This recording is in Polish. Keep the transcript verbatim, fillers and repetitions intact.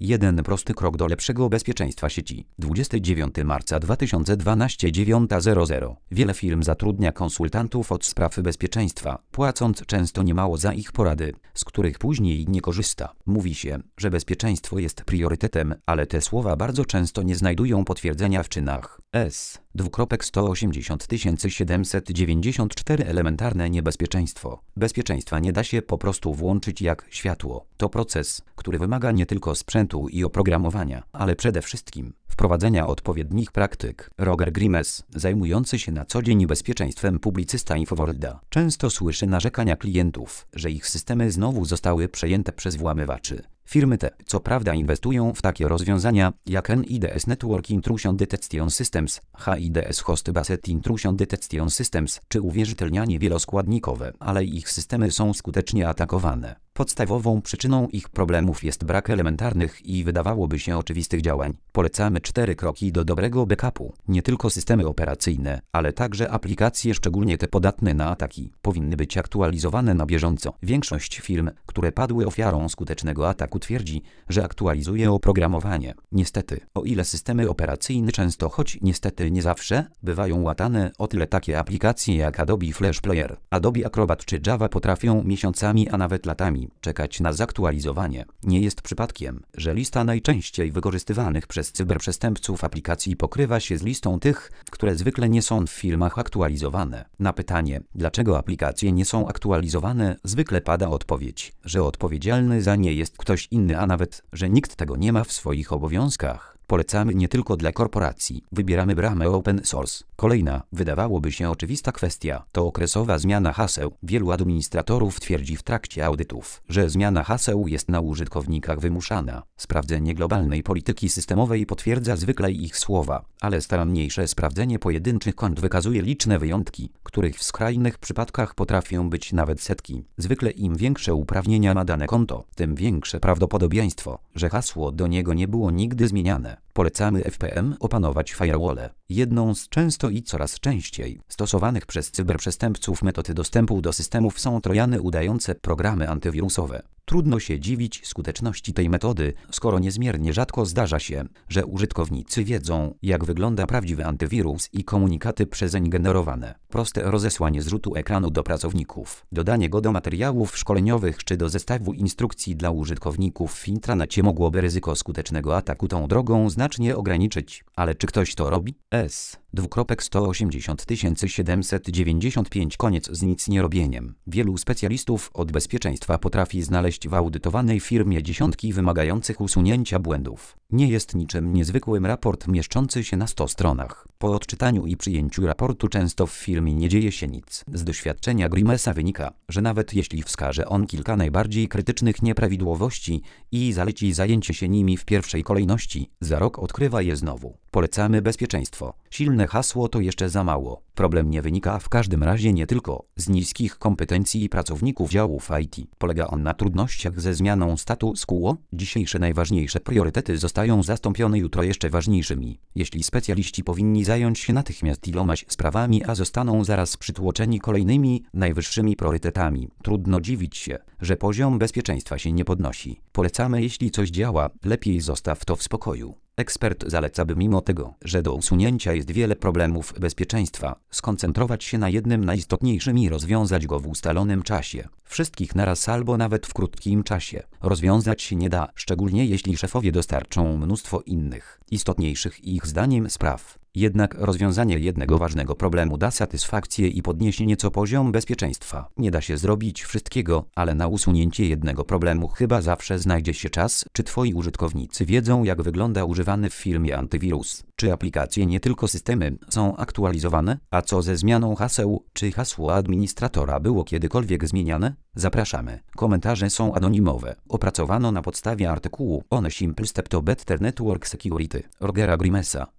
Jeden prosty krok do lepszego bezpieczeństwa sieci. dwudziestego dziewiątego marca dwa tysiące dwunastego, dziewiąta zero zero. Wiele firm zatrudnia konsultantów od spraw bezpieczeństwa, płacąc często niemało za ich porady, z których później nie korzysta. Mówi się, że bezpieczeństwo jest priorytetem, ale te słowa bardzo często nie znajdują potwierdzenia w czynach. S. Dwukropek sto osiemdziesiąt tysięcy siedemset dziewięćdziesiąt cztery Elementarne niebezpieczeństwo. Bezpieczeństwa nie da się po prostu włączyć jak światło. To proces, który wymaga nie tylko sprzętu i oprogramowania, ale przede wszystkim wprowadzenia odpowiednich praktyk. Roger Grimes, zajmujący się na co dzień bezpieczeństwem publicysta Infoworlda, często słyszy narzekania klientów, że ich systemy znowu zostały przejęte przez włamywaczy. Firmy te, co prawda, inwestują w takie rozwiązania jak N I D S Network Intrusion Detection Systems, H I D S Host Based Intrusion Detection Systems czy uwierzytelnianie wieloskładnikowe, ale ich systemy są skutecznie atakowane. Podstawową przyczyną ich problemów jest brak elementarnych i wydawałoby się oczywistych działań. Polecamy cztery kroki do dobrego backupu. Nie tylko systemy operacyjne, ale także aplikacje, szczególnie te podatne na ataki, powinny być aktualizowane na bieżąco. Większość firm, które padły ofiarą skutecznego ataku, twierdzi, że aktualizuje oprogramowanie. Niestety, o ile systemy operacyjne często, choć niestety nie zawsze, bywają łatane, o tyle takie aplikacje jak Adobe Flash Player, Adobe Acrobat czy Java potrafią miesiącami, a nawet latami czekać na zaktualizowanie. Nie jest przypadkiem, że lista najczęściej wykorzystywanych przez cyberprzestępców aplikacji pokrywa się z listą tych, które zwykle nie są w firmach aktualizowane. Na pytanie, dlaczego aplikacje nie są aktualizowane, zwykle pada odpowiedź, że odpowiedzialny za nie jest ktoś inny, a nawet, że nikt tego nie ma w swoich obowiązkach. Polecamy nie tylko dla korporacji. Wybieramy bramę open source. Kolejna, wydawałoby się oczywista kwestia, to okresowa zmiana haseł. Wielu administratorów twierdzi w trakcie audytów, że zmiana haseł jest na użytkownikach wymuszana. Sprawdzenie globalnej polityki systemowej potwierdza zwykle ich słowa, ale staranniejsze sprawdzenie pojedynczych kont wykazuje liczne wyjątki, których w skrajnych przypadkach potrafią być nawet setki. Zwykle im większe uprawnienia ma dane konto, tym większe prawdopodobieństwo, że hasło do niego nie było nigdy zmieniane. Polecamy F P M opanować firewall. Jedną z często i coraz częściej stosowanych przez cyberprzestępców metod dostępu do systemów są trojany udające programy antywirusowe. Trudno się dziwić skuteczności tej metody, skoro niezmiernie rzadko zdarza się, że użytkownicy wiedzą, jak wygląda prawdziwy antywirus i komunikaty przezeń generowane. Proste rozesłanie zrzutu ekranu do pracowników, dodanie go do materiałów szkoleniowych czy do zestawu instrukcji dla użytkowników w intranecie mogłoby ryzyko skutecznego ataku tą drogą znacznie ograniczyć. Ale czy ktoś to robi? S. Dwukropek sto osiemdziesiąt tysięcy siedemset dziewięćdziesiąt pięć Koniec z nic nie robieniem. Wielu specjalistów od bezpieczeństwa potrafi znaleźć w audytowanej firmie dziesiątki wymagających usunięcia błędów. Nie jest niczym niezwykłym raport mieszczący się na sto stronach. Po odczytaniu i przyjęciu raportu często w firmie nie dzieje się nic. Z doświadczenia Grimesa wynika, że nawet jeśli wskaże on kilka najbardziej krytycznych nieprawidłowości i zaleci zajęcie się nimi w pierwszej kolejności, za rok odkrywa je znowu. Polecamy bezpieczeństwo. Silne hasło to jeszcze za mało. Problem nie wynika w każdym razie nie tylko z niskich kompetencji pracowników działów I T. Polega on na trudnościach ze zmianą status quo. Dzisiejsze najważniejsze priorytety zostają zastąpione jutro jeszcze ważniejszymi. Jeśli specjaliści powinni zająć się natychmiast ilomaś sprawami, a zostaną zaraz przytłoczeni kolejnymi, najwyższymi priorytetami, trudno dziwić się, że poziom bezpieczeństwa się nie podnosi. Polecamy, jeśli coś działa, lepiej zostaw to w spokoju. Ekspert zaleca, by mimo tego, że do usunięcia jest wiele problemów bezpieczeństwa, skoncentrować się na jednym najistotniejszym i rozwiązać go w ustalonym czasie. Wszystkich naraz albo nawet w krótkim czasie rozwiązać się nie da, szczególnie jeśli szefowie dostarczą mnóstwo innych, istotniejszych ich zdaniem spraw. Jednak rozwiązanie jednego ważnego problemu da satysfakcję i podniesie nieco poziom bezpieczeństwa. Nie da się zrobić wszystkiego, ale na usunięcie jednego problemu chyba zawsze znajdzie się czas. Czy twoi użytkownicy wiedzą, jak wygląda używany w firmie antywirus? Czy aplikacje, nie tylko systemy, są aktualizowane? A co ze zmianą haseł? Czy hasło administratora było kiedykolwiek zmieniane? Zapraszamy. Komentarze są anonimowe. Opracowano na podstawie artykułu On a Simple Step to Better Network Security Rogera Grimesa.